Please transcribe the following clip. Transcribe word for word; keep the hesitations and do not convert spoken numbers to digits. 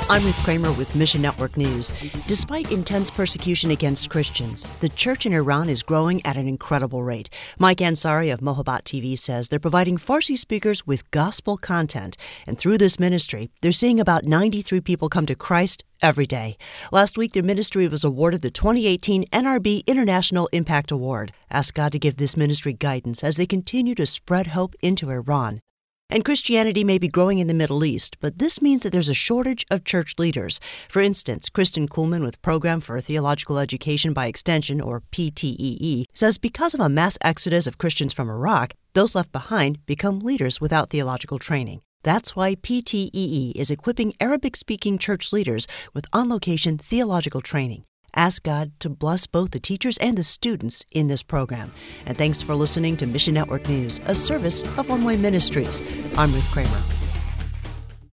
I'm Ruth Kramer with Mission Network News. Despite intense persecution against Christians, the church in Iran is growing at an incredible rate. Mike Ansari of Mohabbat T V says they're providing Farsi speakers with gospel content, and through this ministry, they're seeing about ninety-three people come to Christ every day. Last week, their ministry was awarded the twenty eighteen N R B International Impact Award. Ask God to give this ministry guidance as they continue to spread hope into Iran. And Christianity may be growing in the Middle East, but this means that there's a shortage of church leaders. For instance, Kristen Kuhlman with Program for Theological Education by Extension, or P T E E, says because of a mass exodus of Christians from Iraq, those left behind become leaders without theological training. That's why P T E E is equipping Arabic-speaking church leaders with on-location theological training. Ask God to bless both the teachers and the students in this program. And thanks for listening to Mission Network News, a service of One Way Ministries. I'm Ruth Kramer.